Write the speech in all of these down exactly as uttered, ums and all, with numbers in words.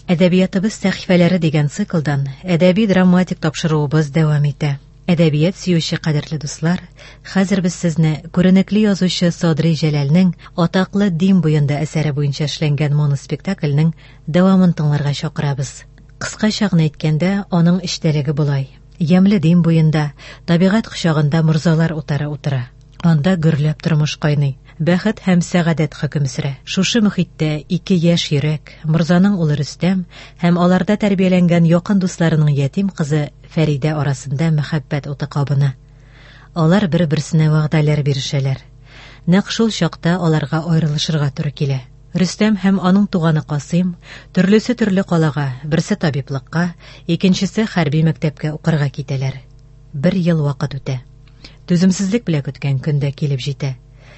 Әдәбиятыбыз сәхифәләре дигән циклдан әдәби-драматик тапшыруыбыз дәвам итә. Әдәбият сөюче кадерле дуслар, хәзер без сезне күренекле язучы Садри Җәләлнең атаклы Дим буенда әсәре буенча эшләнгән моноспектакльнең дәвамын тыңларга чакырабыз. Кыскача гына әйткәндә, аның эчтәлеге булай. Ямьле Дим буенда, табигать кочагында морзалар утары утыра. Анда гөрләп тормыш кайный. Бәхет һәм сәгадәт хөкем сөрә. Шушы мөхиттә ике яшь йөрәк, Морзаның улы Рөстәм һәм аларда тәрбияләнгән якын дусларының ятим кызы Фәридә арасында мәхәббәт уты кабына. Алар бер-берсенә вәгъдәләр бирешәләр. Нәкъ шул чакта аларга аерылышырга туры килә. Рөстәм һәм аның туганы Касыйм төрлесе төрле калага, берсе табиблыкка, икенчесе хәрби мәктәпкә укырга китәләр. Бер ел вакыт үтә. Түземсезлек белән көткән көндә килеп җитә.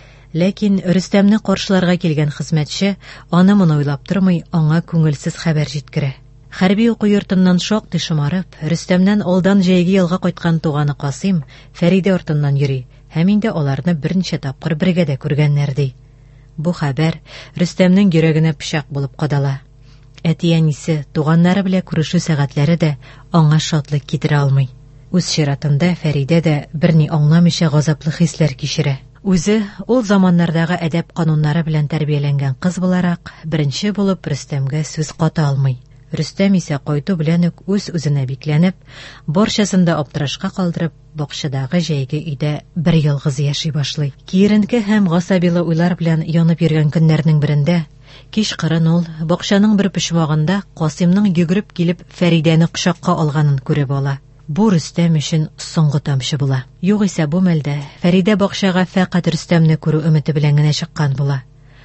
Ләкин Рөстәмне каршыларга килгән хезмәтче аны моны уйлап тормый, аңа күңелсез хәбәр җиткерә. Хәрби уку йортыннан шактый шымарып, Рөстәмнән алдан җәйге елга кайткан туганы Касыйм Фәридә артыннан йөри, һәм инде аларны берничә тапкыр бергә дә күргәннәр ди. Бу хәбәр Рөстәмнең йөрәгенә пычак булып кадала. Әти-әнисе, туганнары белән күрешү сәгатьләре дә аңа шатлык китерә алмый. Үз чиратында Фәридә дә берни аңламыйча газаплы хисләр кичерә. Үзе ул заманнардагы әдәп кануннары белән тәрбияләнгән кыз буларак, беренче булып Рөстәмгә сүз ката алмый. Рөстәм исә кайту белән үк үз-үзенә бикләнеп, барчасын да аптырашка калдырып, бакчадагы җәйге өйдә бер ялгыз яши башлый. Киеренке һәм гасабилы уйлар белән янып йөргән көннәрнең берендә, кичкырын ул бакчаның бер почмагында Касыймның йөгереп килеп Фәридәне кочакка алганын күреп ала. Бу Рөстәм өчен соңгы тамчы була. Югыйсә бу мәлдә Фәридә бакчага фәкать Рөстәмне күрү өмете белән генә чыккан була.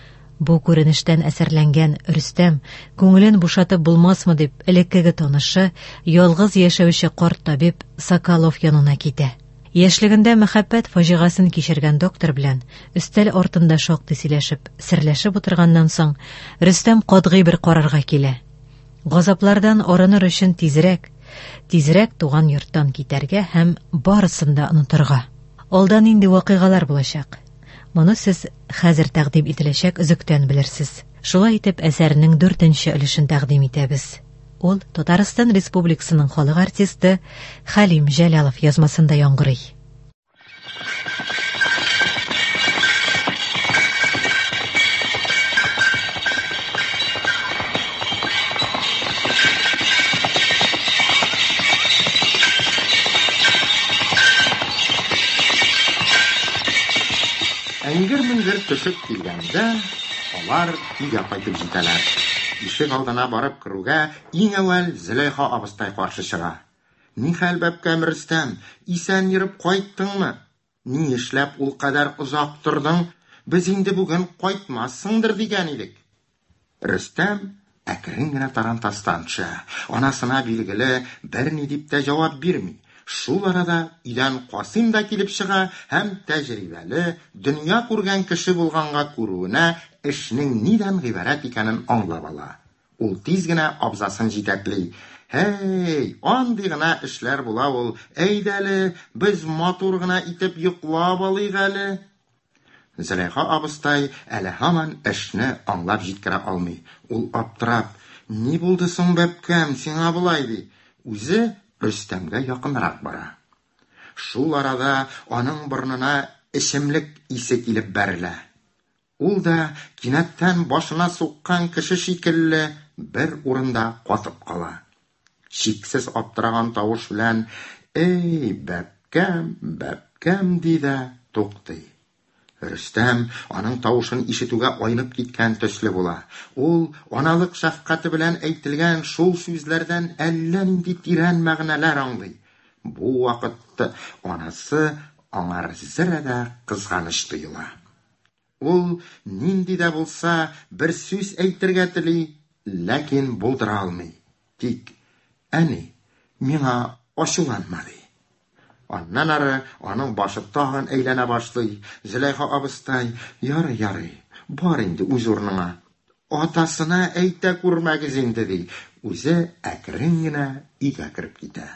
Бу күренештән әсәрләнгән Рөстәм күңелен бушатып булмасмы дип элеккеге танышы, ялгыз яшәүче карт табиб Соколов янына китә. Яшьлегендә мәхәббәт фаҗигасын кичергән доктор белән өстәл артында шактый сөйләшеп, серләшеп утырганнан соң Рөстәм катгый бер карарга килә. Газаплардан арыныр өчен тизрәк Тизрәк туган йорттан китәргә һәм барысын да онытырга. Алдан инде вакыйгалар булачак. Моны сез хәзер тәкъдим ителәчәк өзектән белерсез. Шулай итеп әсәрнең дүртенче өлешен тәкъдим итәбез. Ул Татарстан Республикасының халык артисты Хәлим Җәлалов язмасында яңгырый. Әңгер-меңгер төшеп килгәндә, алар өйгә кайтып җитәләр. Ишек алдына барып керүгә иң әүвәл Зөләйха абыстай каршы чыга. Ни хәл бәбкәм Рөстәм, исән йөреп кайттыңмы? Ни эшләп ул кадәр озак тордың? Без инде бүген кайтмассыңдыр дигән идек. Рөстәм әкрен генә тарантастан төшә. Анасына билгеле берни дип тә җавап бирми. Шул арада өйдән Касыйм да килеп чыга һәм тәҗрибәле, дөнья күргән кеше булганга күрүенә эшнең нидән гыйбарәт икәнен аңлап ала. Ул тиз генә абзасын җитәкли. Hey, андый гына эшләр була ул. Әйдәле, без матур гына итеп йоклап алыйк әле. Зөләйха абыстай әле һаман эшне аңлап җиткерә алмый. Ул аптырап, ни булды соң бәбкәм, сиңа булай ди. Үзе Рөстәмгә якынрак бара. Шул арада аның борынына эчемлек исе килеп бәрелә. Ул да кинәттән башына суккан кеше шикелле бер урында катып кала. Шиксез аптыраган тавыш белән "Эй, бәбкәм, бәбкәм" диде, туктый. Рөстәм аның тавышын ишетүгә айнып киткән төсле була. Ул аналык шәфкате белән әйтелгән шул сүзләрдән әллә нинди тирән мәгънәләр аңлый. Бу вакытта анасы аңар зерәдә кызганыч тоела. Ул нинди дә булса бер сүз әйтергә тели, ләкин булдыра алмый. Тик әни, миңа ачуланма ди. Аннан ары аның башы тагын әйләнә башлый. Зөләйха абыстай, ярый, ярый, бар инде үз урыныңа. Атасына әйтә күрмәгез инде ди. Үзе әкрен генә өйгә кереп китә.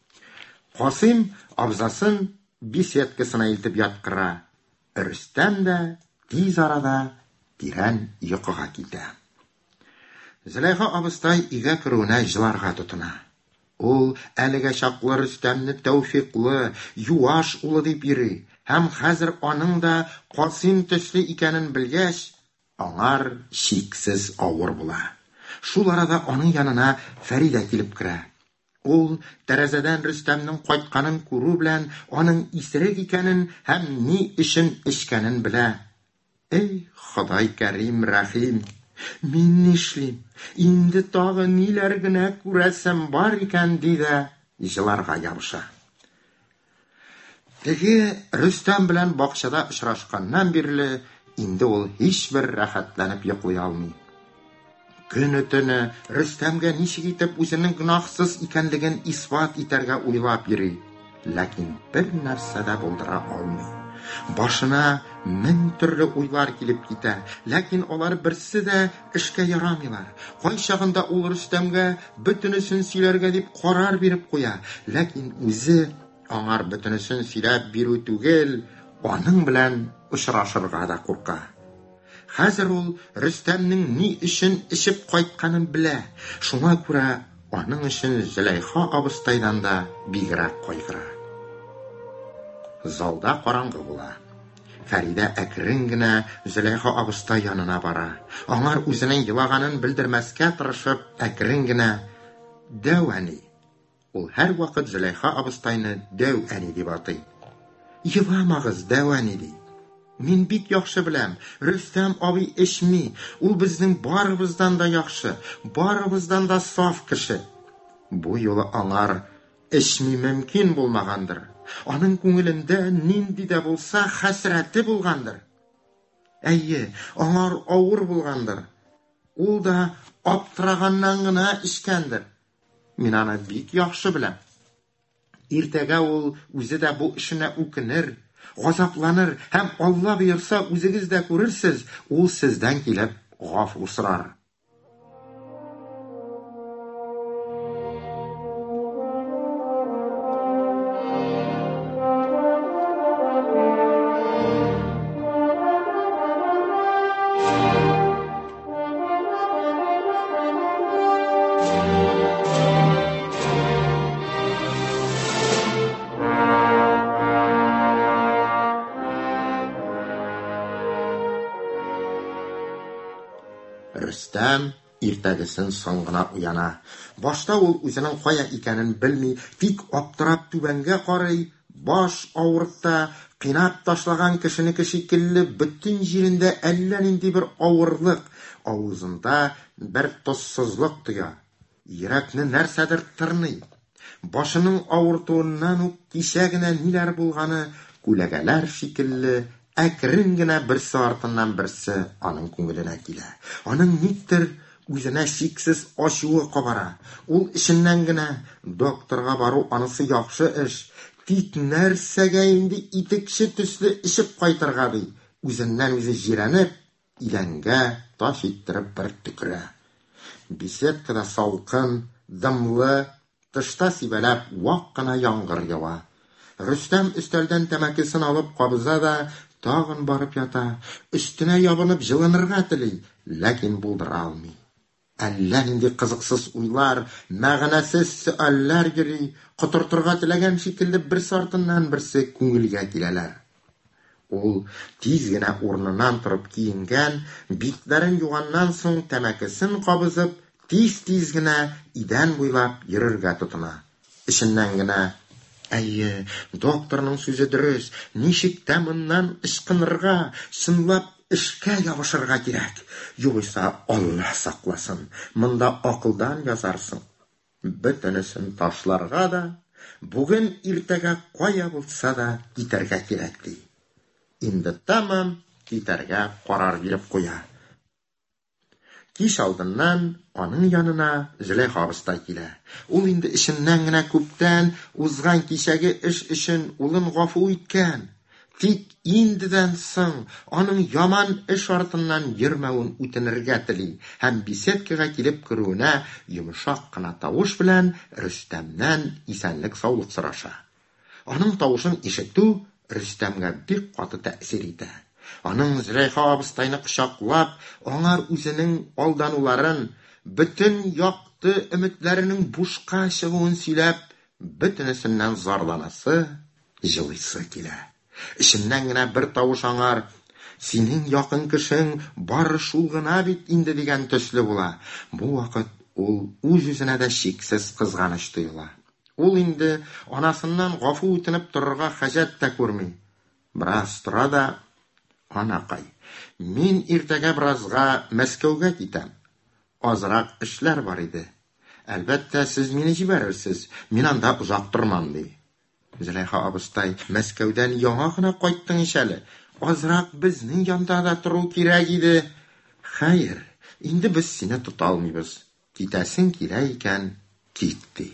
Касыйм абзасын беседкасына илтеп яткыра. Рөстәм дә тиз арада тирән йокыга китә. Зөләйха абыстай өйгә керүенә җыларга тотына. Ул әлегә чаклы Рөстәмне тәүфиклы, юаш улы дип йөри, һәм хәзер аның да Касыйм төсле икәнен белгәч, аңар шиксез авыр була. Шул арада аның янына Фәридә килеп керә. Ул тәрәзәдән Рөстәмнең кайтканын күрү белән аның исерек икәнен һәм ни өчен эчкәнен белә. Эй, Ходай кәрим, рәхим, мин нишлим? Инде тагы ниләр генә күрәсем бар икән диде, җыларга ябыша. Теге Рөстәм белән бакчада очрашканнан бирле инде ул һичбер рәхәтләнеп йоклый алмый. Көне төне Рөстәмгә ничек итеп үзенең гөнаһсыз икәнлеген исбат итәргә уйлап йөри, ләкин бер нәрсә дә булдыра алмый. Башына мең төрле уйлар килеп китә, ләкин алар берсе дә эшкә ярамыйлар. Кайчагында ул Рөстәмгә бөтенесен сөйләргә дип карар биреп куя, ләкин үзе аңар бөтенесен сөйләп бирү түгел, аның белән очрашырга да курка. Хәзер ул Рөстәмнең ни өчен эчеп кайтканын белә. Шуңа күрә аның өчен Зөләйха абыстайдан да бигрәк кайгыра. Залда караңгы була. Фәридә әкрен генә Зөләйха абыстай янына бара. Аңар үзенең елаганын белдермәскә тырышып, әкрен генә "Дәү әни". Ул һәр вакыт Зөләйха абыстайны "Дәү әни" дип атый. "Еламагыз, Дәү әни" ди. Мин бик яхшы беләм, Рөстәм абый эчми, ул безнең барыбыздан да яхшы, барыбыздан да саф кеше. Бу юлы аңар эчми мөмкин булмагандыр. Аның күңелендә нинди дә булса хәсрәте булгандыр. Әйе, аңар авыр булгандыр. Ул да аптыраганнан гына эчкәндер. Мин аны бик яхшы беләм. Иртәгә ул үзе дә бу эшенә үкенер, газапланыр һәм Алла боерса үзегез дә күрерсез, ул сездән килеп гафу сорар. Рөстәм иртәгесен соң гына уяна. Башта ул үзенең кая икәнен белми, тик аптырап түбәнгә карый, баш авырта, кыйнап ташлаган кешенеке шикелле бөтен җирендә әллә нинди бер авырлык, авызында бер тоссызлык тоя. Йөрәкне нәрсәдер тырный. Башының авыртуыннан ук кичә генә ниләр булганы күләгәләр шикелле әкрен генә берсе артыннан берсе аның күңеленә килә. Аның никтер үзенә шиксез ачуы кабара. Ул эшеннән генә докторга бару анысы яхшы эш. Тик нәрсәгә инде итекче төсле эчеп кайтырга ди. Үзеннән үзе җирәнеп, иләнгә таш иттереп бер төкерә. Беседкада салкын, дымлы, тышта сибәләп вак кына яңгыр ява. Рөстәм өстәлдән тәмәкесен алып кабыза да тагын барып ята. Өстенә ябынып җылынырга тели, ләкин булдыра алмый. Әллә нинди кызыксыз уйлар, мәгънәсез сөальләр йөри, котыртырга теләгән шикелле берсе артыннан берсе күңелгә киләләр. Ул тиз генә урыныннан торып киенгән, битләрен юганнан соң тәмәкесен кабызып, тиз-тиз генә идән буйлап йөрергә тотына. Эшеннән генә "Әйе, докторның сүзе дөрес, ничек тә моннан ычкынырга, чынлап эшкә ябышырга кирәк. Югыйсә Алла сакласын, монда акылдан язарсың. Бөтенесен ташларга да, бүген иртәгә кая булса да китәргә кирәк" ди. Инде тамам китәргә карар биреп куя. Кич алдыннан аның янына Зөләйха абыстай килә. Ул инде эшеннән генә күптән узган кичәге эш өчен улын гафу иткән. Тик индедән соң аның яман эш артыннан йөрмәвен үтенергә тели һәм беседкага килеп керүенә йомшак кына тавыш белән Рөстәмнән исәнлек саулык сораша. Аның тавышын ишетү Рөстәмгә бик каты тәэсир итә. Аның Зөләйха абыстайны кочаклап, аңар үзенең алдануларын, бөтен якты өметләренең бушка чыгуын сөйләп, бөтенесеннән зарланасы, җылыйсы килә. Иченнән генә бер тавыш аңар: "Синең якын кешең бары шул гына бит инде" дигән төсле була. Бу вакыт ул үз-үзенә дә чиксез кызганыч тоела. Ул инде анасыннан гафу үтенеп торырга хаҗәт тә күрми. Бераз тора да: "Анакай, мин иртәгә беразга Мәскәүгә китәм. Азрак эшләр бар иде. Әлбәттә, сез мине җибәрерсез. Мин анда узак тормам" ди. Зөләйха абыстай: "Мәскәүдән яңа гына кайттың ич әле. Азрак безнең янда да тору кирәк иде." "Хәер, инде без сине тота алмыйбыз. Китәсең килә икән, кит" ди.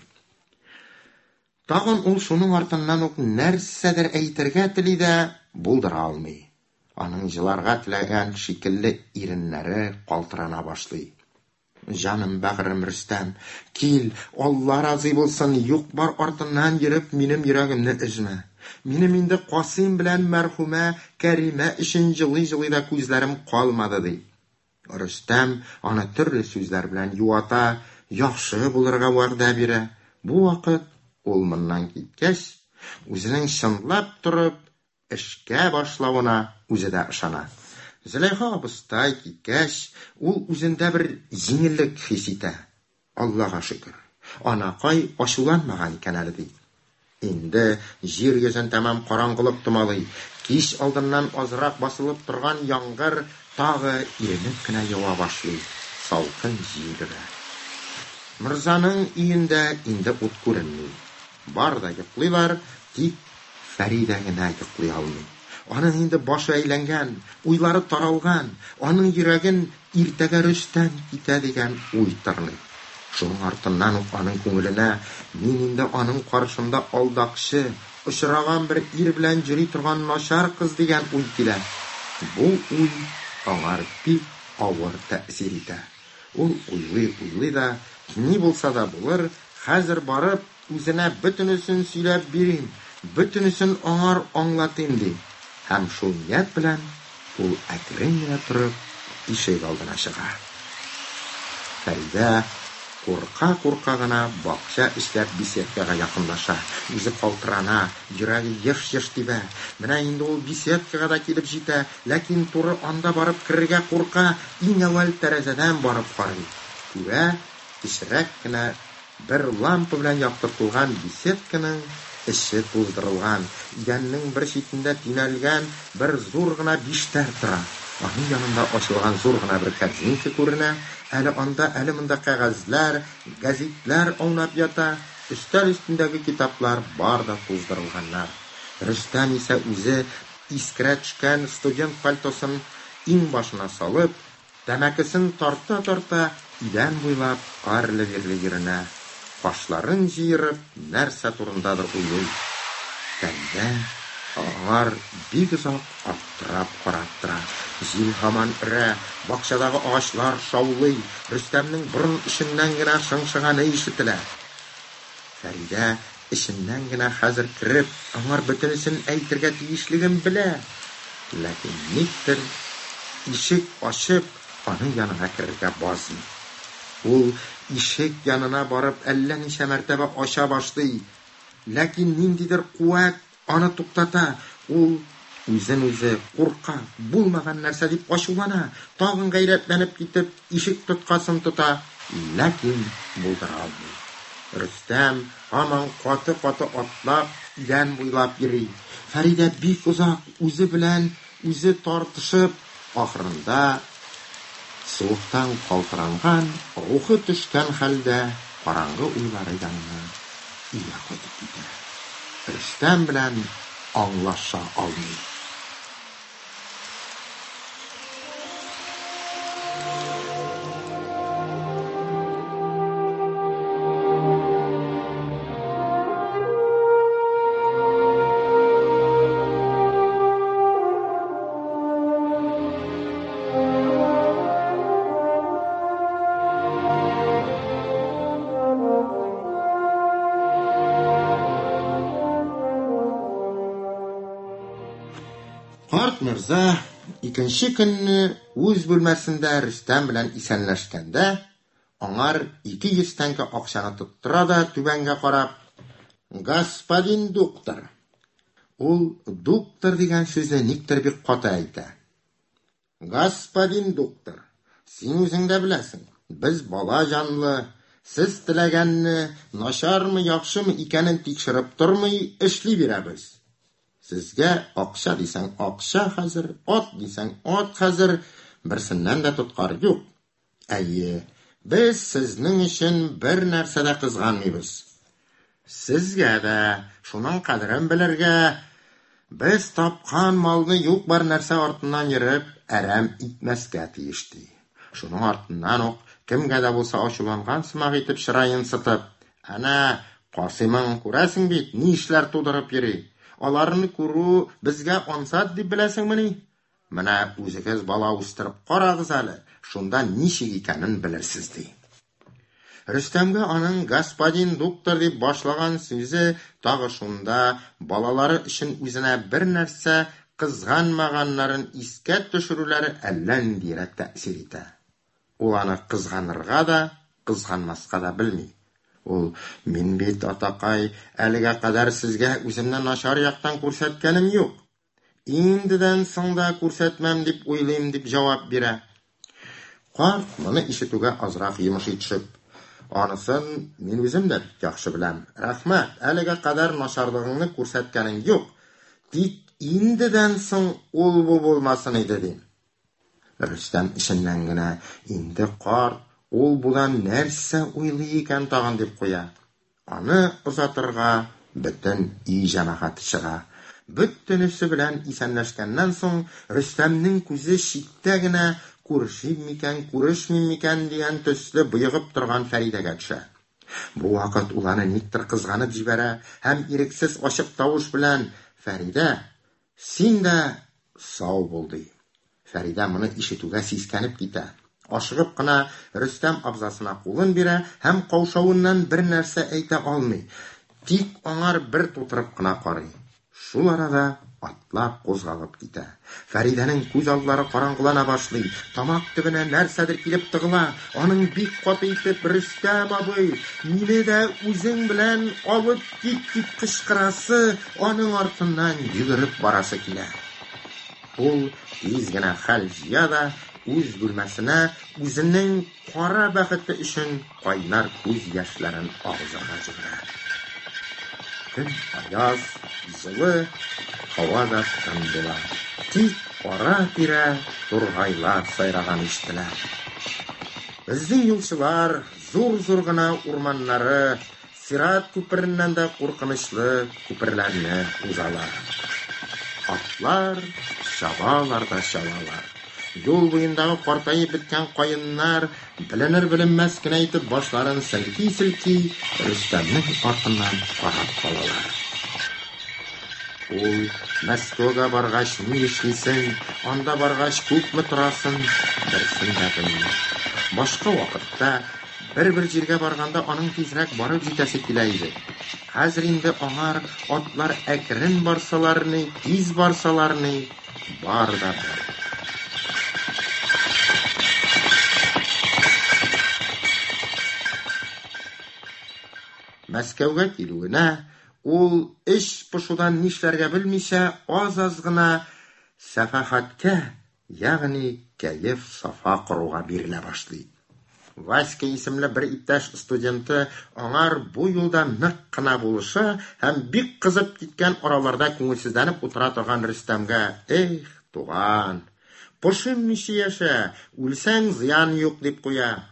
Тагын ул шуның артыннан ук нәрсәдер әйтергә тели дә булдыра алмый. Аның җыларга теләгән шикелле иреннәре калтырана башлый. "Җаным, бәгърем Рөстәм, кил, Алла разый булсын, юк бар артыннан йөреп минем йөрәгемне өзмә. Минем инде Касыйм белән мәрхүмә Кәримә өчен җылый-җылый да күзләрем калмады" ди. Рөстәм аны төрле сүзләр белән юата, яхшы булырга вәгъдә бирә. Бу вакыт ул моннан киткәч, үзенең чынлап торып эшкә башлавына үзе дә ышана. Зөләйха абыстай киткәч, ул үзендә бер җиңеллек хис итә. Аллага шөкер, анакай ачуланмаган икән әле ди. Инде җир йөзен тәмам караңгылык томалый. Кич алдыннан азрак басылып торган яңгыр тагы иренеп кенә ява башлый. Салкын җилгерә. Мирзаның өендә инде ут күренми. Бар да йоклыйлар, тик Фәридә генә йоклый алмый. Аның инде башы әйләнгән, уйлары таралган, аның йөрәген иртәгә Рөстәм китә дигән уй тырный. Шуның артыннан ук аның күңеленә мин инде аның каршында алдакчы, очраган бер ир белән йөри торган начар кыз дигән уй килә. Бу уй аңар бик авыр тәэсир итә. Ул уйлый-уйлый да, ни булса да булыр, хәзер барып үзенә бөтенесен сөйләп бирим, бөтенесен аңар аңлатыйм ди. Һәм шул ният белән ул әкрен генә торып ишек алдына чыга. Фәридә курка-курка гына бакча эшләп беседкага якынлаша. Үзе калтырана, йөрәге еш-еш тибә. Менә инде ул беседкага да килеп җитә, ләкин туры анда барып керергә курка, иң әүвәл тәрәзәдән барып карый. Күрә, кечерәк кенә бер лампа белән яктыртылган беседканың эче туздырылган, идәннең бер читендә тинәлгән бер зур гына биштәр тора. Аның янында ачылган зур гына бер кәрзинка күренә. Әле анда, әле монда кәгазьләр, гәзитләр аунап ята. Өстәл өстендәге китаплар бар да туздырылганнар. Рөстәм исә үзе искерә төшкән студент пальтосын иң башына салып, тәмәкесен тарта-тарта идән буйлап арлы-бирле йөренә. Башларын җыерып, нәрсә турындадыр уйлый. Фәридә аңар бик озак аптырап карап тора. Җил һаман өрә, бакчадагы агачлар шаулый, Рөстәмнең борын эченнән генә шыңшыганы ишетелә. Фәридә эченнән генә хәзер кирип, аңар бөтенесен әйтергә тиешлеген белә. Ләкин никтер ишек ачып, аның янына керергә базый. Ул ишек янына барып әллә ничә мәртәбә ача башлый. Ләкин ниндидер куәт аны туктата. Ул үзен үзе курка, булмаган нәрсә дип ачулана. Тагын гайрәтләнеп китеп, ишек тоткасын тота, ләкин булдыра алмый. Рөстәм һаман каты-каты атлап, идән буйлап йөри. Фәридә бик узак үзе белән үзе тартышып, ахырында суыктан калтыранган, рухы төшкән хәлдә караңгы уйлары янына өйгә кайтып китә. Рөстәм белән аңлаша алмый. Карт мирза икенче көнне үз бүлмәсендә Рөстәм белән исәнләшкәндә, аңар ике йөз тәңкә акчаны тоттыра да түбәнгә карап: "Господин доктор." Ул доктор дигән сүзне никтер бик каты әйтә. "Господин доктор, син үзең дә беләсең, без бала җанлы, сез теләгәнне начармы, яхшымы икәнен тикшереп тормый эшли бирәбез. Сезгә акча дисәң акча хәзер, ат дисәң ат хәзер, берсеннән дә тоткар юк. Әйе, без сезнең өчен бер нәрсә дә кызганмыйбыз. Сезгә дә шуның кадерен белергә, без тапкан малны юк бар нәрсә артыннан йөреп әрәм итмәскә тиешти. Шуның артыннан ук кемгә дә булса ачуланган сымак итеп чырайын сытып: "Ана, Касыймың күрәсең бит, ни эшләр тудырып йөри. Аларны күрү безгә ансат дип беләсеңмени? Менә үзегез бала үстереп карагыз әле, шунда ничек икәнен белерсез", ди. Рөстәмгә аның "господин доктор" дип башлаган сүзе тагы шунда балалары өчен үзенә бер нәрсә кызганмаганнарын искә төшерүләре әллә ниндирәк тәэсир итә. Ул аны кызганырга да, кызганмаска да белми. Ул: "Мин бит, атакай, әлегә кадәр сезгә үземне начар яктан күрсәткәнем юк. Индедән соң да күрсәтмәм дип уйлыйм", дип җавап бирә. Карт моны ишетүгә азрак йомышый төшеп: "Анысын мин үзем дә яхшы беләм. Рәхмәт, әлегә кадәр начарлыгыңны күрсәткәнең юк. Тик индедән соң ул бу булмасын иде", ди. Рөстәм ишеннән генә: "Инде карт ул будан нәрсә уйлый икән тагын", дип куя. Аны озатырга бөтен үй җәмәгате чыга. Бөтенесе белән исәнләшкәннән соң Рөстәмнең күзе читтә генә күрешим микән, күрешмим микән дигән төсле боегып торган Фәридәгә төшә. Бу вакыт ул аны никтер кызганып җибәрә һәм ирексез ачык тавыш белән: "Фәридә, син дә сау бул", ди. Фәридә моны ишетүгә сискәнеп китә. Ашыгып кына Рөстәм абзасына кулын бирә һәм каушавыннан бер нәрсә әйтә алмый. Тик аңар бер тутырып кына карый. Шул арада атлап кузгалып китә. Фәридәнең күз аллары караңгылана башлый. Тамак төбенә нәрсәдер килеп тыгыла. Аның бик каты итеп: "Рөстәм абый, мине дә үзең белән алып кит", дип кычкырасы, аның артыннан йөгереп барасы килә. Ул тиз генә хәл җыя да үз бүлмәсенә үзенең кара бәхете өчен кайнар күз яшьләрен агызырга җибәрә. Көн аяз, җылы, һава да тын була. Тик ара-тирә тургайлар сайраган ишетелә. Безнең юлчылар зур-зур гына урманнары, Сират күпереннән дә куркынычлы күперләрне узалар. Атлар чабалар да чабалар. Юл буендагы картайып беткән каеннар беленер-беленмәс кенә итеп башларын селки-селки Рөстәмнең артыннан карап калалар. Ул: "Мәскәүгә баргач ни эшлисең, анда баргач күпме торасың, берсен дә белми. Башка вакытта бер-бер җиргә барганда аның тизрәк барып җитәсе килә иде. Хәзер инде аңар атлар әкрен барсаларны, тиз барсаларны, бар да бар." Мәскәүгә килүенә ул эш пошудан нишләргә белмичә аз-аз гына сәфәхәткә, ягъни кәеф сафа кыруга бирелә башлый. Васька исемле бер иптәш студенты аңар бу юлда нык кына булыша һәм бик кызып киткән араларда күңелсезләнеп утыра торган Рөстәмгә: "Эх, туган, пошым ничә яшә, үлсәң зыян юк", дип куя.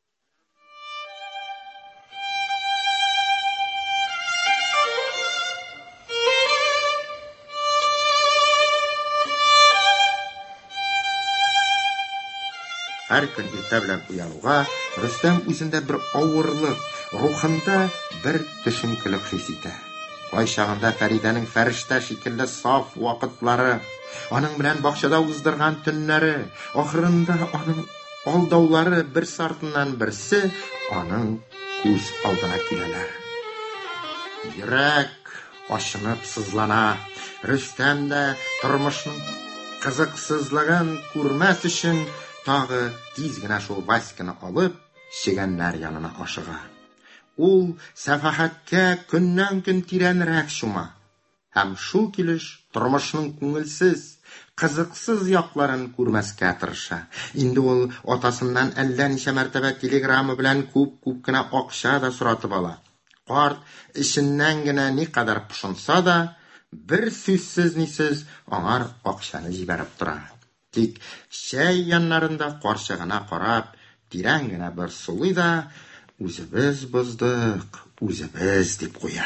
Һәр көн иртә белән уянуга Рөстәм үзендә бер авырлык, рухында бер төшенкелек хис итә. Кайчагында Фәридәнең фәрештә шикелле саф вакытлары, аның белән бакчада уздырган төннәре, ахырында аның алдаулары бер сартыннан берсе аның күз алдына киләләр. Йөрәк ачынып сызлана. Рөстәм дә тормышның кызыксызлыгын күрмәс өчен тагы тиз генә шул Васьканы алып чегәннәр янына ашыга. Ул сәфәхәткә көннән-көн тирәнрәк шума. Һәм шул килеш тормышның күңелсез, кызыксыз якларын күрмәскә тырыша. Инде ул атасыннан әллә ничә мәртәбә телеграмма белән күп-күп кенә акча да соратып ала. Карт ишеннән генә ни кадәр пошынса да, бер сүзсез нисез аңар акчаны җибәреп тора. Тик чәй яннарында карчыгына карап, тирән генә бер сулый да, үзебез боздык, үзебез дип куя.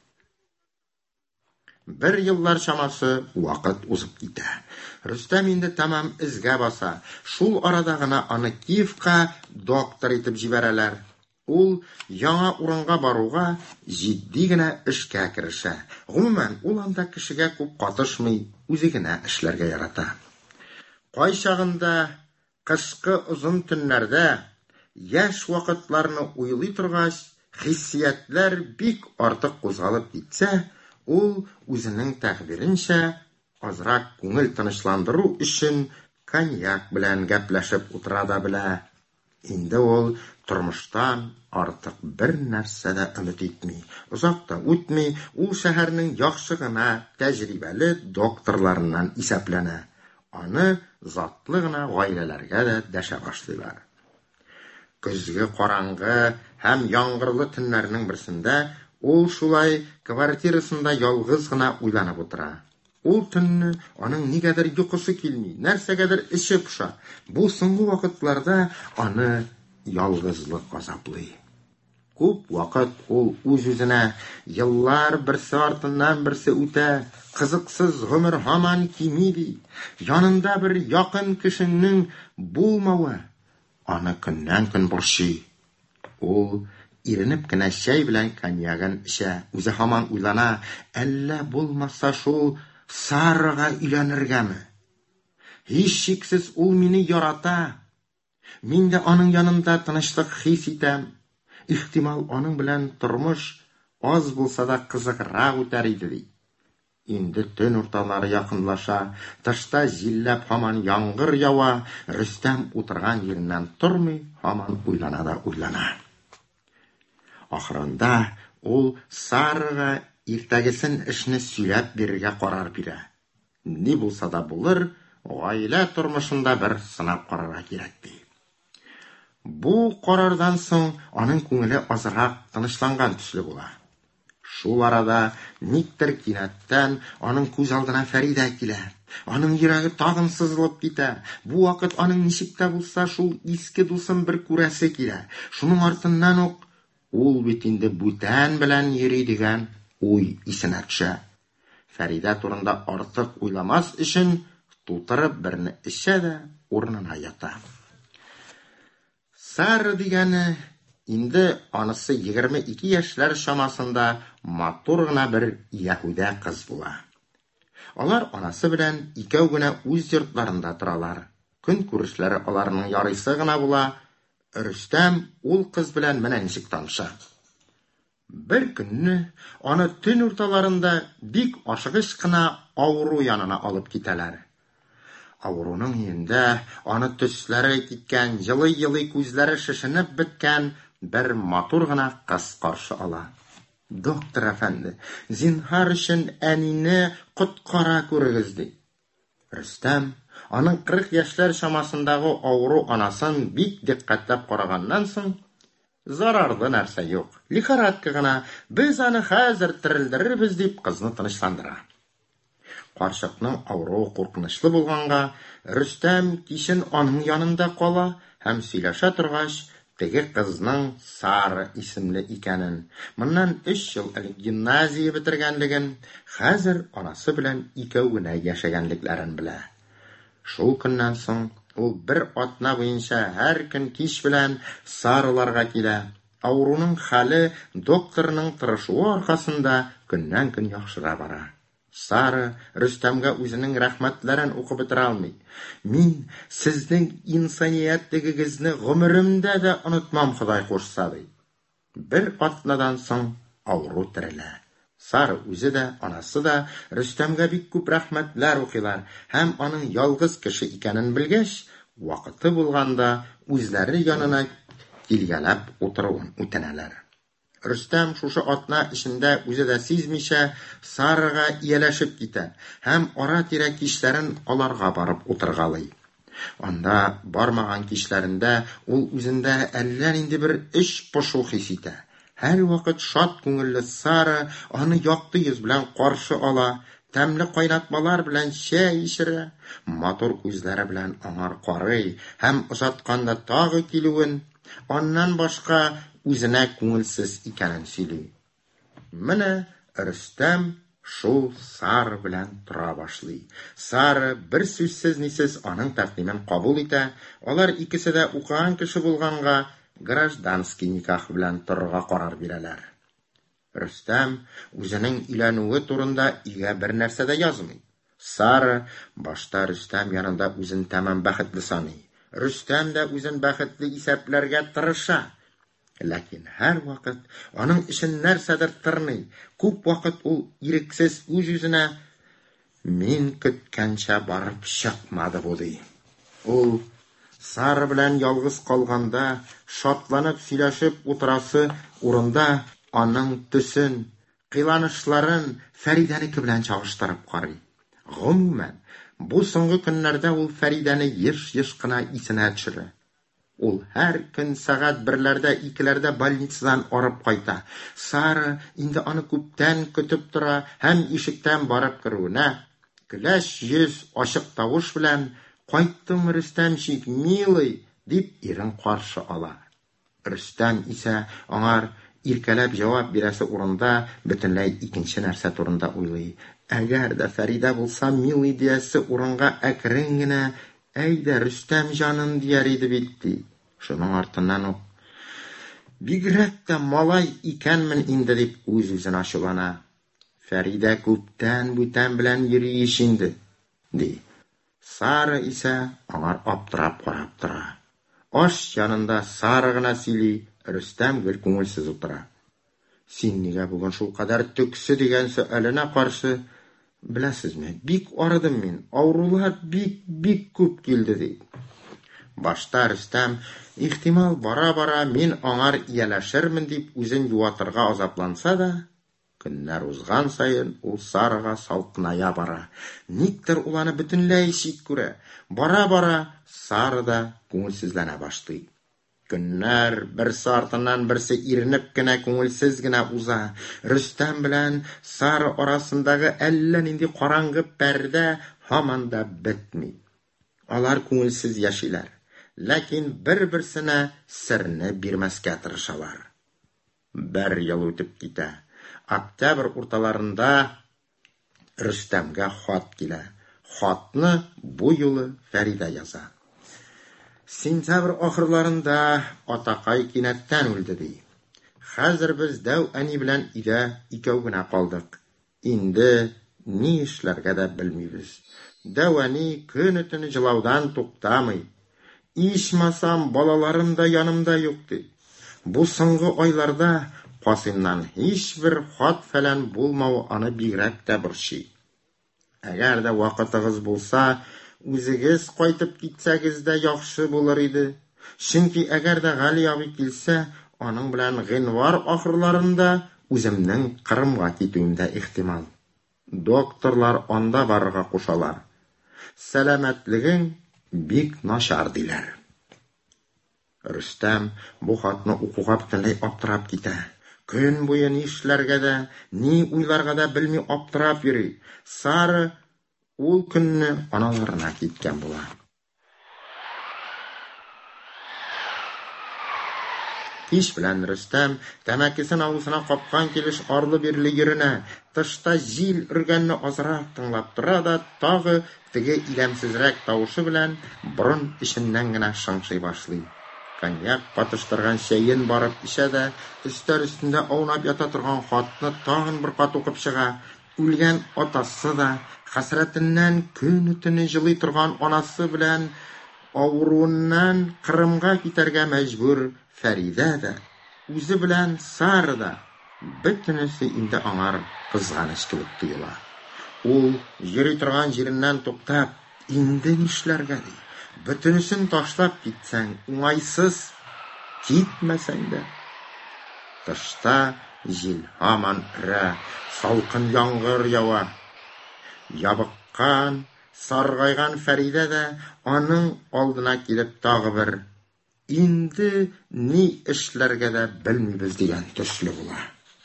Бер еллар чамасы вакыт узып китә. Рөстәм инде тамам изгә баса. Шул арада гына аны Киевка доктор итеп җибәрәләр. Ул яңа урынга баруга җитди генә эшкә керешә. Гомумән, ул анда кешегә күп катышмый, үзе генә эшләргә ярата. Кай чагында кышкы озын төннәрдә яшь вакытларны уйлый торгач, хиссиятләр бик артык кузгалып китсә, ул үзенең тәгъбиренчә азрак күңел тынычландыру өчен коньяк белән гәпләшеп утыра да белә. Инде ул тормыштан артык бер нәрсә дә өмет итми. Озак та үтми, ул шәһәрнең яхшы гына тәҗрибәле докторларыннан исәпләнә. Аны затлы гына гаиләләргә дә дәшә башлыйлар. Көзге караңгы һәм яңгырлы төннәрнең берсендә ул шулай квартирасында ялгыз гына уйланып утыра. Ул төнне аның нигәдер йокысы килми, нәрсәгәдер эче поша. Бу соңгы вакытларда аны ялгызлык газаплый. Күп вакыт ул үз-үзенә еллар берсе артыннан берсе үтә, кызыксыз гомер һаман кими ди. Янында бер якын кешенең булмавы аны көннән-көн борчый. Ул иренеп кенә чәй белән коньягын эчә. Үзе һаман уйлана, әллә булмаса шул Сарыга өйләнергәме? Һич шиксез ул мине ярата. Мин дә аның янында тынычлык хис итәм. Ихтимал, аның белән тормыш аз булса да кызыграк үтәр иде ди. Инде төн урталары якынлаша, тышта җилләп һаман яңгыр ява, Рөстәм утырган yerеннән тормый, һаман уйлана да уйлана. Ахырында ул Сарыга иртәгесен эшне сөйләп бирергә карар бирә. Ни булса да булыр, гаилә тормышында бер сынап карарга кирәк ди. Бу карардан соң аның күңеле азрак тынычланган төсле була. Шул арада никтер кинәттән аның күз алдына Фәридә килә. Аның йөрәге тагын сызылып китә. Бу вакыт аның ничек тә булса шул иске дусын бер күрәсе килә. Шуның артыннан ук ул бит инде бүтән белән йөри дигән уй исенә төшә. Фәридә турында артык уйламас өчен тутырып берне эчә дә урынына ята. Сары дигәне инде анысы егерме ике яшьләр чамасында матур гына бер яһүдә кыз була. Алар анасы белән икәү генә үз йортларында торалар. Көн күрешләре аларның ярыйсы гына була. Рөстәм ул кыз белән менә ничек таныша. Бер көнне аны төн урталарында бик ашыгыч кына авыру янына алып китәләр. Авыруның йөндә аны төсләре киткән, йылы-йылы күзләре шешенеп беткән бер матур гына кыз каршы ала. Доктор әфәнде, зинһар өчен әнине коткара күрегез ди. Рөстәм аның кырык яшьләр чамасындагы авыру анасын бик диккәтләп караганнан соң, зарарлы нәрсә юк, лихорадка гына, без аны хәзер терелдерербез дип кызны тынычландыра. Карчыкның авыруы куркынычлы булганга, Рөстәм кичен аның янында кала һәм сөйләшә торгач, теге кызның Сары исемле икәнен, моннан өч ел элек гимназия бетергәнлеген, хәзер анасы белән икәү генә яшәгәнлекләрен белә. Шул көннән соң ул бер атна буенча һәр көн кич белән Сарыларга килә. Авыруның хәле докторның тырышуы аркасында көннән-көн яхшыра бара. Сары Рөстәмгә үзенең рәхмәтләрен укып бетерә алмый. Мин сезнең инсаниятлегегезне гомеремдә дә онытмам, Ходай кушса ди. Бер атнадан соң авыру терелә. Сары үзе дә, анасы да Рөстәмгә бик күп рәхмәтләр укыйлар һәм аның ялгыз кеше икәнен белгәч, вакыты булганда үзләре янына илгәләп утыруын үтенәләр. Рөстәм шушы атна эчендә үзе дә сизмичә Сарыга ияләшеп китә һәм ара-тирә кичләрен аларга барып утыргалый. Анда бармаган кичләрендә ул үзендә әллә нинди бер эч пошу хис итә. Һәр вакыт шат күңелле Сары аны якты йөз белән каршы ала, тәмле кайнатмалар белән чәй ишерә, матур күзләре белән аңар карый һәм озатканда тагы килүен, аннан башка үзенә күңелсез икәнен сөйли. Менә Рөстәм шул Сары белән тора башлый. Сары бер сүзсез нисез аның тәкъдимен кабул итә. Алар икесе дә укыган кеше булганга, гражданский никах белән торырга карар бирәләр. Рөстәм үзенең өйләнүе турында өйгә бер нәрсә дә язмый. Сары башта Рөстәм янында үзен тәмам бәхетле саный. Рөстәм дә үзен бәхетле исәпләргә тырыша. Ләкин һәр вакыт аның өчен нәрсәдер тырный. Күп вакыт ул ирексез үз-үзенә мин көткәнчә барып чыкмады бу ди. Ул Сары белән ялгыз калганда, шатланып сөйләшеп утырасы урында аның төсен, кыйланышларын Фәридәнеке белән чагыштырып карый. Гомумән, бу соңгы көннәрдә ул Фәридәне еш-еш кына исенә төшерә. Ул һәр көн сәгать берләрдә, икеләрдә больницадан арып кайта. Сары инде аны күптән көтеп тора һәм ишектән барып керүенә, көләч йөз, ачык тавыш белән "Кайттың, Рөстәмчик, милый" дип ирен каршы ала. Рөстәм исә аңар иркәләп җавап бирәсе урында бөтенләй икенче нәрсә турында уйлый. Әгәр дә Фәридә булса, милый диясе урынга әкрен генә "Әйдә, Рөстәм җаным" дияр иде бит ди. Шуның артыннан ук бигрәк тә малай икәнмен инде дип үз-үзен ачулана. Фәридә күптән бүтән белән йөри инде ди. Сары исә аңар аптырап карап тора. Аш янында Сары гына сөйли, Рөстәм гел күңелсез утыра. Син нигә бүген шул кадәр төксе дигән сөаленә каршы, беләсезме, бик арыдым мин, авырулар бик-бик күп килде ди. Башта Рөстәм, ихтимал бара-бара мин аңар ияләшермен дип үзен юатырга азапланса да, көннәр узган сайын ул Сарыга салкыная бара. Никтер ул аны бөтенләй чит күрә. Бара-бара Сары да күңелсезләнә башлый. Көннәр берсе артыннан берсе иренеп кенә күңелсез генә уза. Рөстәм белән Сары арасындагы әллә нинди караңгы пәрдә һаман да бетми. Алар күңелсез яшиләр. Ләкин бер-берсенә серне бирмәскә тырышалар. Бер ел үтеп китә. Октябрь урталарында Рөстәмгә хат килә. Хатны бу юлы Фәридә яза. Сентябрь ахырларында атакай кинәттән үлде ди. Хәзер без Дәү әни белән өйдә икәү генә калдык. Инде ни эшләргә дә белмибез. Дәү әни көн-төн җылаудан туктамый. Ичмасам балаларым да янымда юк ди. Бу соңгы айларда Касыймнан һичбер хат фәлән булмау аны бигрәк тә борчый. Әгәр дә вакытыгыз булса, үзегез кайтып китсәгез дә яхшы булыр иде. Чөнки әгәр дә Гали абый килсә, аның белән гыйнвар ахырларында үземнең Кырымга китүем дә ихтимал. Докторлар анда барырга кушалар. Сәламәтлегең бик начар диләр. Рөстәм бу хатны укуга бөтенләй аптырап китә. Көн буе ни эшләргә дә, ни уйларга да белми аптырап йөри. Сары ул көнне аналарына киткән була. Кич белән Рөстәм тәмәкесен авызына капкан килеш арлы-бирле йөренә. Тышта җил өргәнне азрак тыңлап тора да, тагы теге иләмсезрәк тавышы белән борын эченнән генә шыңшый башлый. Коньяк патыштырган чәен барып ишә дә, өстәл өстендә аунап ята торган хатны тагын бер кат укып чыга. Үлгән атасы да, хәсрәтеннән көн-төн җылый торган анасы белән авыруыннан Кырымга китәргә мәҗбүр Фәридә дә, үзе белән Сары да, бөтенесе инде аңар кызганыч кебек тоела. Ул йөри торган җиреннән туктап, инде нишләргә ди? Бөтенесен ташлап китсәң уңайсыз. китмәсәң дә. Тышта җил һаман өрә, салкын яңгыр ява. Ябыккан, саргайган Фәридә дә аның алдына килеп тагы бер инде ни эшләргә дә белмибез дигән төсле була.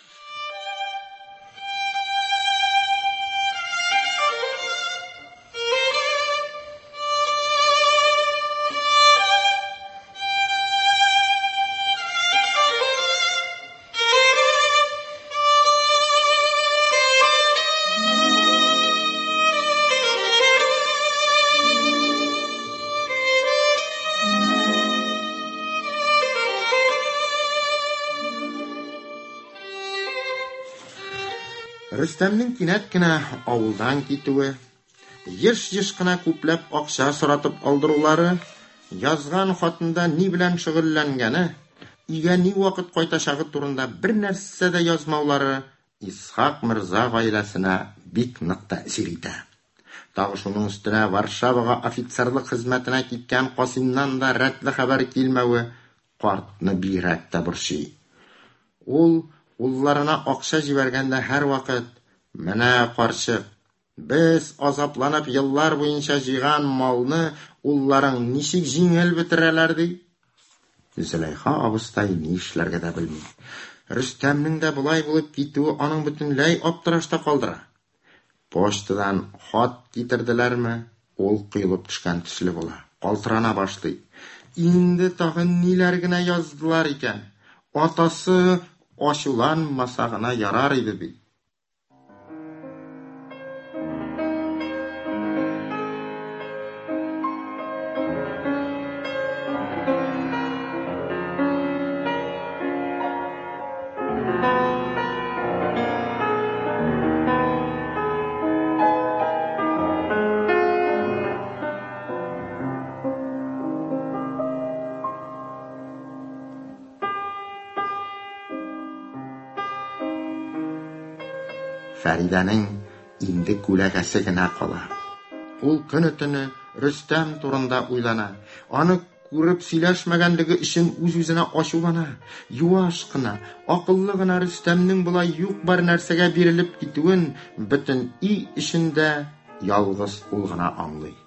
Рөстәмнең кинәт кенә авылдан китүе, еш-еш кына күпләп акча соратып алдырулары, язган хатында ни белән шөгыльләнгәне, өйгә ни вакыт кайтачагы турында бер нәрсә дә язмаулары Исхак мирза гаиләсенә бик нык тәэсир итә. Тагы шуның өстенә Варшавага офицерлык хезмәтенә киткән Касимнан да рәтле хәбәр килмәве картны бигрәк тә борчый. Ул улларына акча җибәргәндә һәр вакыт: "Менә карчык, без азапланып еллар буенча җыйган малны улларың ничек җиңел бетерәләр" ди. Зөләйха абыстай ни эшләргә дә белми. Рөстәмнең дә булай булып китүе аның бөтенләй аптырашта калдыра. Почтадан хат китерделәрме? Ул кыйлып төшкән төсле була. Калтырана башлый. Инде тагын ниләр генә яздылар икән? Атасы ачуланмаса гына ярар иде бит. Фәридәнең инде күләгәсе генә кала. Ул көне-төне Рөстәм турында уйлана. Аны күреп сөйләшмәгәнлеге өчен үз-үзенә ачулана. Юаш кына, акыллы гына Рөстәмнең булай юк-бар нәрсәгә бирелеп китүен бөтен өй эчендә ялгыз ул гына аңлый.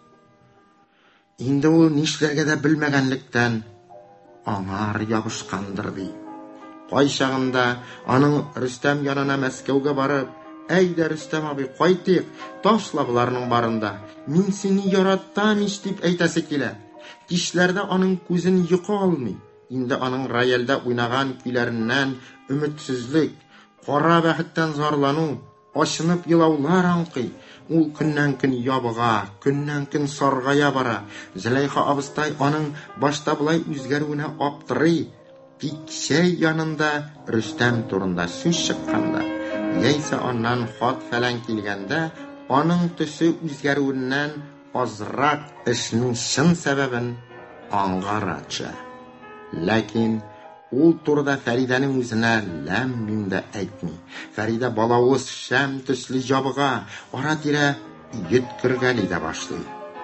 Инде ул нишләргә дә белмәгәнлектән аңар ябышкандыр ди. Кайчагында аның Рөстәм янына Мәскәүгә барып: "Әйдә, Рөстәм абый, кайтыйк, ташла буларның барында. Мин сине яратам ич" дип әйтәсе килә. Кичләрдә аның күзен йокы алмый. Инде аның рояльдә уйнаган көйләреннән өметсезлек, кара бәхеттән зарлану, ачынып елаулар аңкый. Ул көннән-көн ябыга, көннән-көн саргая бара. Зөләйха абыстай аның башта булай үзгәрүенә аптырый. Кичә янында Рөстәм турында сүз чыкканда, яисә аннан хат фәлән килгәндә, аның төсе үзгәрүеннән азрак эшнең чын сәбәбен аңгаратча. Ләкин ул турыда Фәридәнең үзенә ләм-мим дә әйтми. Фәридә балавыз шәм төсле ябыга, ара-тирә йөткергәли дә башлый.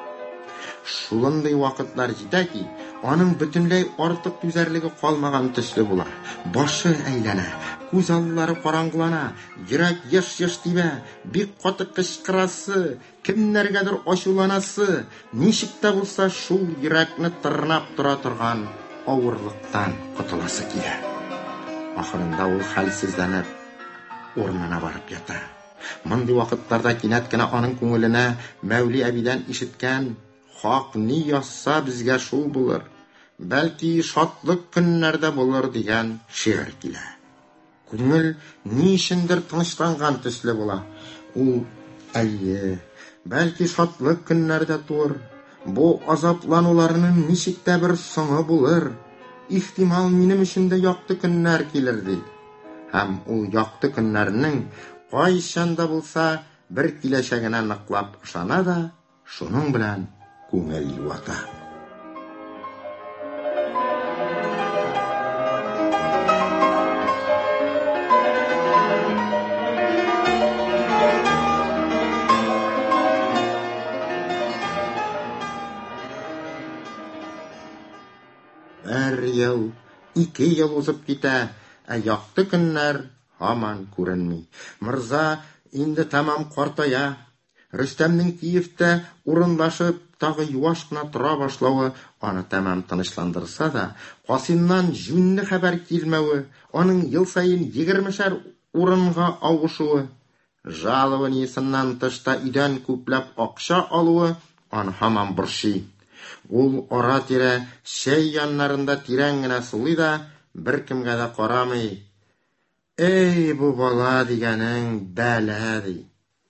Шулындый вакытлар җитә ки, аның бөтенләй артык түзәрлеге калмаган төсле була. Башы әйләнә, күз аллары караңгылана, йөрәк еш-еш тибә, бик каты кычкырасы, кемнәргәдер ачуланасы, ничек тә булса шул йөрәкне тырнап тора торган авырлыктан котыласы килә. Ахырында ул хәлсезләнеп урынына барып ята. Мондый вакытларда кинәт кенә аның күңеленә Мәүли әбидән ишеткән "Хак ни язса безгә шул булыр, бәлки шатлык көннәрдә булыр" дигән шигырь килә. Күңел ни өчендер тынычланган төсле була. Ул: "Әйе, бәлки шатлык көннәрдә туыр. Бу азаплануларның ничек тә бер соңы булыр. Ихтимал минем өчен дә якты көннәр килер" ди. Һәм ул якты көннәрнең кайчан да булса бер киләчәгенә ныклап ышана да, шуның белән күңел юата. Бер ел Ике ел узып китә, ә якты көннәр һаман күренми. Мирза инде тамам картая. Рөстәмнең Киевтә урынлашып, тагы юаш кына тора башлавы аны тамам тынычландырса да, Касимнан җүнле хәбәр килмәве, аның ел саен егермешәр урынга авышуы, жалованиесеннан тышта идән күпләп акча алуы аны һаман борчый. Ул ара-тирә шәй яннарында тирән генә сулый да, беркемгә дә карамый. Эй, бу бала дигәнең бәла ди.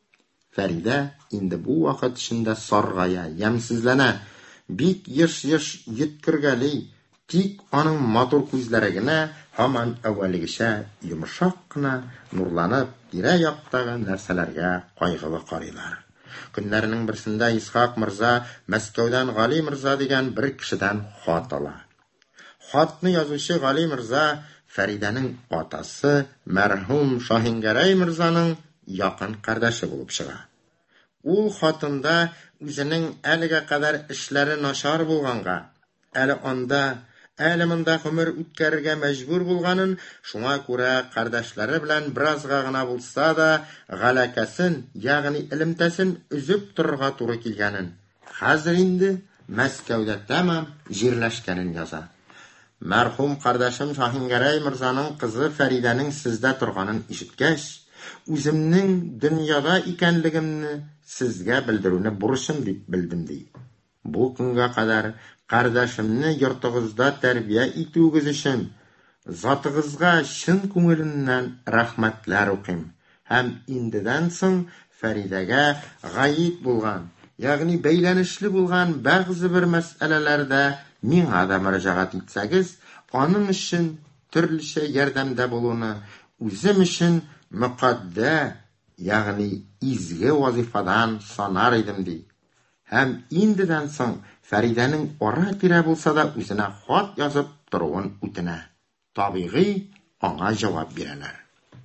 Фәридә инде бу вакыт эчендә саргая, ямсызлана, бик еш-еш йиткергәли, тик аның матур күзләре генә һаман әввәлгечә йомшак кына нурланып, тирә-яктагы нәрсәләргә кайгылы карыйлар. Көннәрнең берсендә Исхак мирза Мәскәүдән Гали мирза дигән бер кешедән хат ала. Хатны язучы Гали мирза Фәридәнең атасы мәрхүм Шаһингәрәй мирзаның якын кардәше булып чыга. Ул хатында үзенең әлегә кадәр эшләре начар булганга, әле анда, әле монда гомер үткәрергә мәҗбүр булганын, шуңа күрә кардәшләре белән беразга гына булса да галакасын, ягъни илемтәсен үзеп торырга туры килгәнен, хәзер инде Мәскәүдә тәмам җирләшкәнен яза. Мәрхүм кардәшем Шаһингәрәй мирзаның кызы Фәридәнең сездә торганын ишеткәч, үземнең дөньяда икәнлегемне сезгә белдерүне бурычым дип белдем ди. Бу көнгә кадәр кардәшемне йортыгызда тәрбия итүегез өчен затыгызга чын күңеленнән рәхмәтләр укыйм. Һәм индедән соң Фәридәгә гаит булган, ягъни бәйләнешле булган бәгъзе бер мәсьәләләрдә миңа да мөрәҗәгать итсәгез, аның өчен төрлечә ярдәмдә булуны үзем өчен мөкаддә, ягъни изге вазифадан санар идем ди. Һәм индедән соң Фәридәнең ара-тирә булса да үзенә хат язып торуын үтенә. Табигый, аңа җавап бирәләр.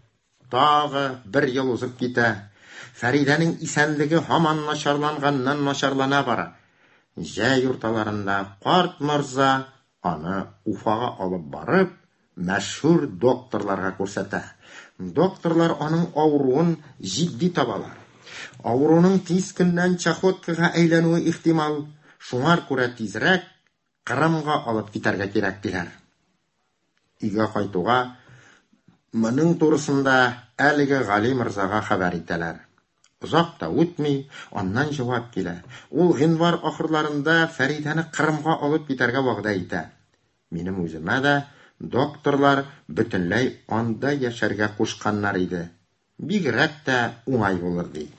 Тагы бер ел узып китә. Фәридәнең исәнлеге һаман начарланганнан начарлана бара. Җәй урталарында карт мирза аны Уфага алып барып, мәшһүр докторларга күрсәтә. Докторлар аның авыруын җитди табалар. Авыруның тиз көннән чахоткага әйләнүе ихтимал, шуңар күрә тизрәк Кырымга алып китәргә кирәк диләр. Өйгә кайтуга моның турысында әлеге Гали мирзага хәбәр итәләр. Озак та үтми, аннан җавап килә. Ул гыйнвар ахырларында Фәридәне Кырымга алып китәргә вәгъдә итә. Минем үземә дә докторлар бөтенләй анда яшәргә кушканнар иде. Бигрәк тә уңай булыр ди.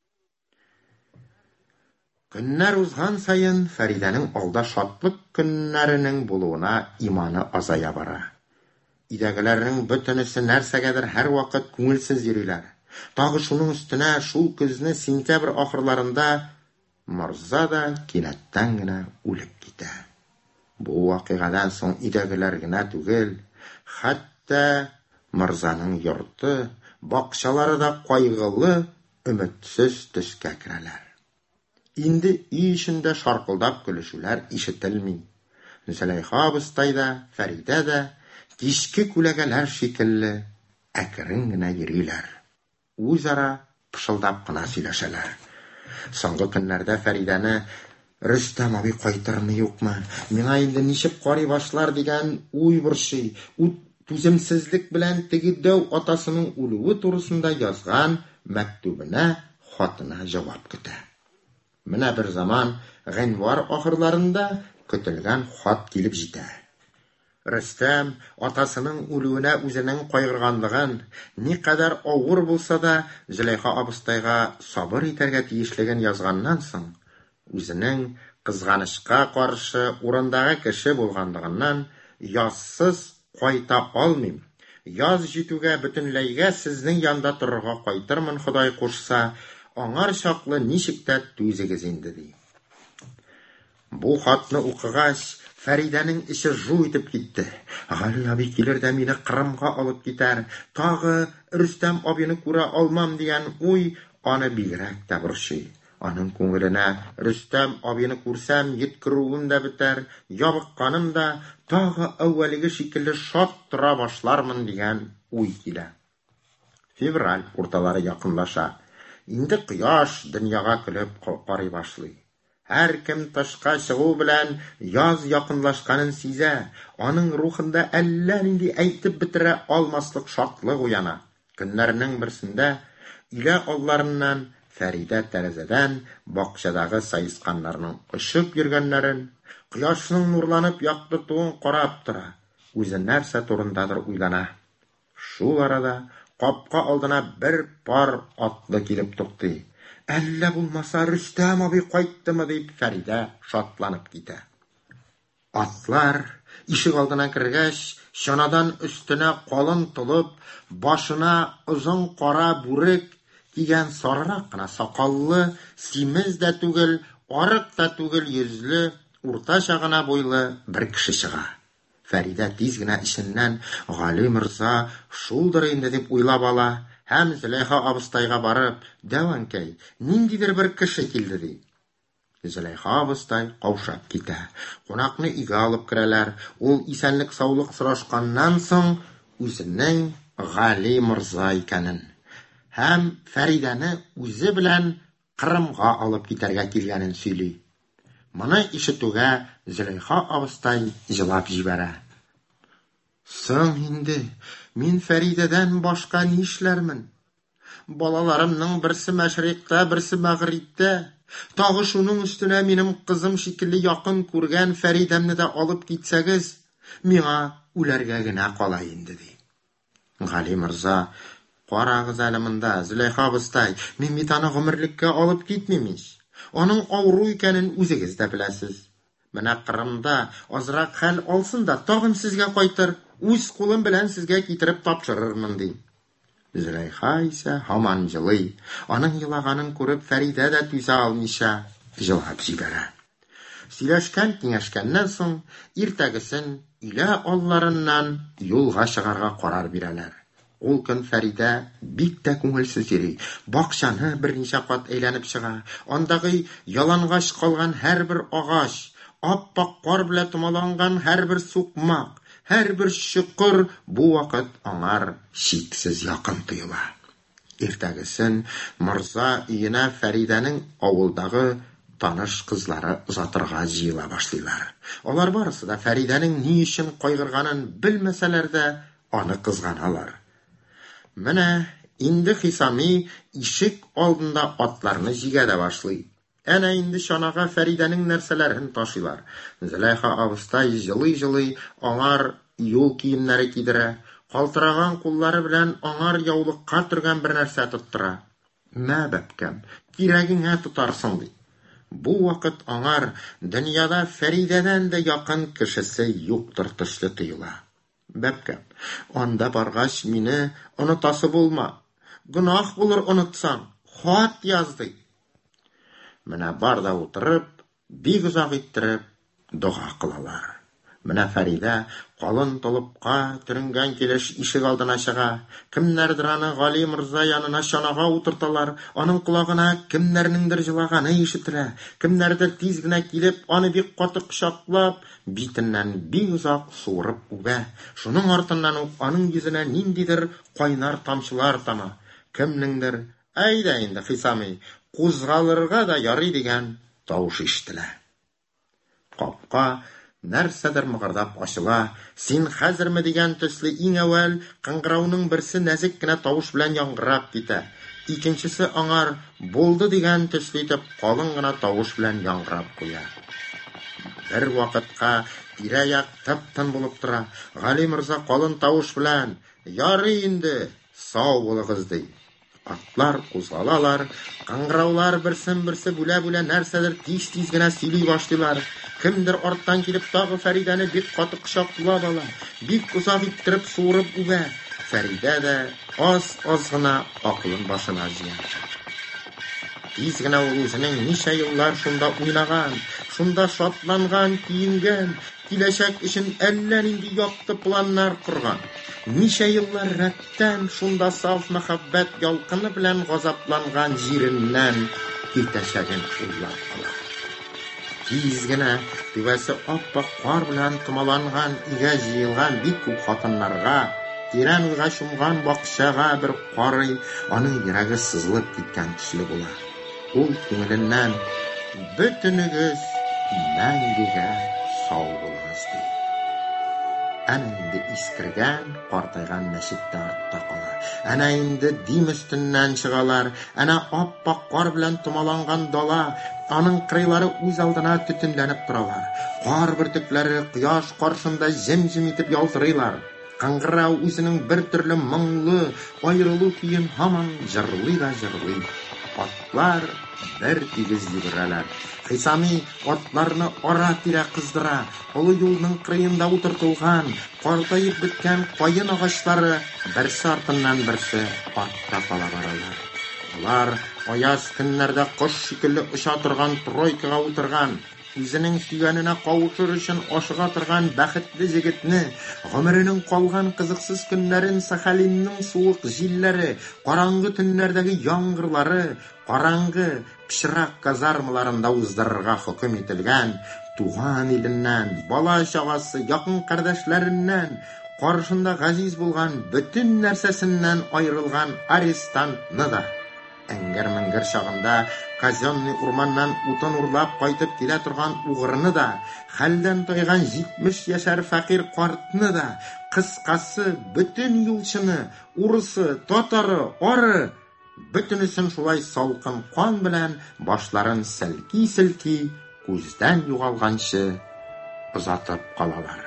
Көннәр узган сайын Фәридәнең алда шатлык көннәренең булуына иманы азая бара. Идәгеләрнең бөтенесе нәрсәгәдер һәр вакыт күңелсез йөриләр. Тагы шуның өстенә шул көзне сентябрь ахырларында мирза да кинәттән генә үлеп китә. Бу вакыйгадан соң идәгеләр генә түгел, хәтта мирзаның йорты, бакчалары да кайгылы, өметсез төскә керәләр. Инде өй эчендә шаркылдап көлешүләр ишетелми. Зөләйха абыстай да, Фәридә дә кичке күләгәләр шикелле әкрен генә йөриләр. Үзара пышылдап кына сөйләшәләр. Соңгы көннәрдә Фәридәне Рөстәм абый кайтырмы юкмы, миңа инде ничек карый башлар дигән уй борчый. Түземсезлек белән теге дәү атасының үлүе турысында язган мәктүбенә хатына җавап көтә. Менә бер заман гыйнвар ахырларында көтелгән хат килеп җитә. Рөстәм атасының үлүенә үзенең кайгырганлыгын, никадәр авыр булса да Зөләйха абыстайга сабыр итәргә тиешлеген язганнан соң, үзенең кызганычка каршы урындагы кеше булганлыгыннан язсыз кайта алмыйм. Яз җитүгә бөтенләйгә сезнең янда торырга кайтырмын, Ходай кушса, аңар чаклы ничек тә түзегез инде ди. Бу хатны укыгач, Фәридәнең эче жу итеп китте. Гали абый килер дә мине Кырымга алып китәр, тагы Рөстәм абыйны күрә алмам дигән уй аны бигрәк тә борчый. Аның күңеленә Рөстәм абыйны күрсәм, йиткерүем дә бетәр, ябыкканым да тагы әүвәлге шикелле шат тора башлармын дигән уй килә. Февраль урталары якынлаша. Инде кояш дөньяга көлеп карый башлый. Һәр кем тышка чыгу белән яз якынлашканын сизә, аның рухында әллә нинди әйтеп бетерә алмаслык шатлык уяна. Көннәрнең берсендә илә алларыннан Фәридә тәрәзәдән бакчадагы сайысканнарның ышып йөргәннәрен, кояшның нурланып яктыртуын карап тора. Үзе нәрсә турындадыр уйлана. Шул арада капка алдына бер пар атлы килеп туктый. Әллә булмаса Рөстәм абый кайттымы дип Фәридә шатланып китә. Атлар ишек алдына кергәч, чанадан өстенә калын тулып, башына озын кара бүрек кигән сарырак кына сакаллы, симез дә түгел, арык та түгел йөзле, уртача гына буйлы бер кеше чыга. Фәридә тиз генә ишеннән Гали мирза шулдыр инде дип уйлап ала, һәм Зөләйха абыстайга барып, "Дәванкәй, ниндидер бер кеше килде" ди. Зөләйха абыстай каушап китә. Кунакны өйгә алып керәләр. Ул исәнлек саулык сорашканнан соң үзенең Гали мирза икәнен һәм Фәридәне үзе белән Кырымга алып китәргә килгәнен сөйли. Моны ишетүгә Зөләйха абыстай җылап җибәрә. "Соң инде мин Фәридәдән башка нишләрмен? Балаларымның берсе мәшрикта, берсе мәгърибтә. Тагы шуның өстенә минем кызым шикелле якын күргән Фәридәмне дә алып китсәгез, миңа үләргә генә кала инде" ди. Гали мирза: "Карагыз әле монда, Зөләйха абыстай, мин бит аны гомерлеккә алып китмим ич. Аның авыру икәнен үзегез дә беләсез. Менә Кырымда азрак хәл алсын да тагын сезгә кайтыр, үз кулым белән сезгә китереп тапшырырмын" ди. Зөләйха исә һаман җылый. Аның елаганын күреп Фәридә дә түзә алмыйча җылап җибәрә. Сөйләшкән, киңәшкәннән соң иртәгесен илә алларыннан юлга чыгарга карар бирәләр. Ул көн Фәридә бик тә күңелсез йөри. Бакчаны берничә кат әйләнеп чыга. Андагы ялангач калган һәрбер агач, ап-ак кар белән томаланган һәрбер сукмак, һәрбер чокыр бу вакыт аңар чиксез якын тоела. Иртәгесен мирза өенә Фәридәнең авылдагы таныш кызлары озатырга җыела башлыйлар. Алар барысы да Фәридәнең ни өчен кайгырганын белмәсәләр дә аны кызганалар. Менә инде Хисами ишек алдында атларны җигә дә башлый. Әнә инде чанага Фәридәнең нәрсәләрен ташыйлар. Зөләйха абыстай җылый-җылый аңар юл киемнәре кидерә. Калтыраган куллары белән аңар яулыкка төргән бер нәрсә тоттыра. "Мә, бәбкәм, кирәгеңә тотарсың" ди. Бу вакыт аңар дөньяда Фәридәдән дә якын кешесе юктыр төсле тоела. "Бәбкәм, анда баргач мине онытасы булма. Гынах булыр онытсаң, хат яз" ди. Менә бар да утырып, бик озак иттереп дуга кылалар. Менә Фәридә калын толыпка төренгән килеш ишек алдына чыга. Кемнәрдер аны Гали мирза янына чанага утырталар. Аның колагына кемнәрнеңдер җылаганы ишетелә. Кемнәрдер тиз генә килеп, аны бик каты кочаклап, битеннән бик озак суырып үбә. Шуның артыннан ук аның йөзенә ниндидер кайнар тамчылар тама. Кемнеңдер: "Әйдә инде, Хисами, кузгалырга да ярый" дигән тавыш ишетелә. Капка нәрсәдер мыгырдап ачыла. "Син хәзерме" дигән төсле иң әүвәл кыңгырауның берсе нәзек кенә тавыш белән яңгырап китә. Икенчесе аңар "булды" дигән төсле итеп калын гына тавыш белән яңгырап куя. Бер вакытка тирә-як тып-тын булып тора. Гали мирза калын тавыш белән: "Ярый инде, сау булыгыз" ди. Атлар кузгалалар, кыңгыраулар берсен-берсе бүлә-бүлә нәрсәдер тиз-тиз генә сөйли башлыйлар. Кемдер арттан килеп тагы Фәридәне бик каты кочаклап ала, бик озак иттереп суырып үбә. Фәридә дә аз-аз гына акылын башына җыя. Тиз генә ул үзенең ничә еллар шунда уйнаган, шунда шатланган, киенгән, киләчәк өчен әллә нинди якты планнар корган. Ничә еллар рәттән шунда саф мәхәббәт ялкыны белән газапланган җиреннән итәчәген уйлап ала. Тиз генә түбәсе ап-ак кар белән томаланган игә җыелган бик күп хатыннарга, тирән уйга чумган бакчага бер карый, аның йөрәге сызылып киткән төсле була. Ул күңеленнән бөтенегез мәңгегә сау булыгыз ди. Әнә инде искергән, картайган мәчет тә артта кала. Әнә инде дим өстеннән чыгалар. Әнә ап-ак кар белән томаланган дала, аның кырыйлары үз алдына төтенләнеп торалар. Кар бөртекләре кояш каршында җем-җем итеп ялтырыйлар. Кыңгырау үзенең бер төрле моңлы, аерылу көен һаман җырлый да җырлый. Атлар бер тигез йөгерәләр. Хисами атларны ара-тирә кыздыра. Олы юлның кырыенда утыртылган, картайып беткән каен агачлары берсе артыннан берсе артта кала баралар. Алар аяз көннәрдә кош шикелле оча торган тройкага утырган, үзенең сөйгәненә кавышыр өчен ашыга торган бәхетле җегетне, гомеренең калган кызыксыз көннәрен Сахалинның суык җилләре, караңгы төннәрдәге яңгырлары, караңгы пычрак казармаларында уздырырга хөкем ителгән, туган иленнән, бала чагасы, якын кардәшләреннән, каршында газиз булган бөтен нәрсәсеннән аерылган арестантны да, әңгәр-мәңгәр чагында казенный урманнан утын урлап кайтып килә торган угырны да, хәлдән тайган җитмеш яшәр фәкыйрь картны да, кыскасы бөтен юлчыны, урысы, татары, ары, бөтенесен шулай салкын кан белән башларын селки-селки күздән югалганчы озатып калалар.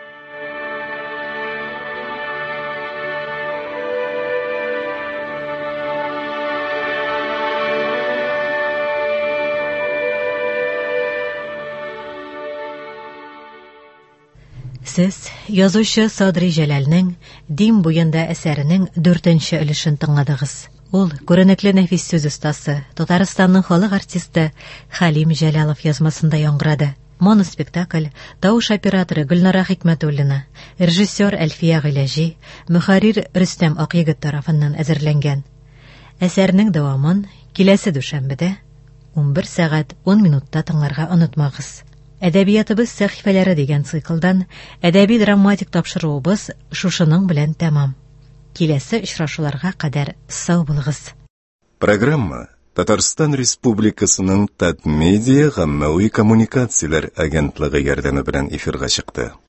Сез язучы Садри Җәләлнең Дим буенда әсәренең дүртенче өлешен тыңладыгыз. Ул күренекле нәфис сүз остасы, Татарстанның халык артисты Хәлим Җәлалов язмасында яңгырады. Моноспектакль тавыш операторы Гөлнара Хикмәтуллина, режиссер Әлфия Гыйләҗи, мөхәррир Рөстәм Акъегет тарафыннан әзерләнгән. Әсәрнең дәвамын киләсе дүшәмбедә унбер сәгать ун минутта тыңларга онытмагыз. Әдәбиятыбыз сәхифәләре дигән циклдан әдәби драматик тапшыруыбыз шушының белән тәмам. Киләсе очрашуларга кадәр сау булыгыз. Программа Татарстан Республикасының Татмедиа гаммәви коммуникацияләр агентлыгы ярдәме белән эфирга чыкты.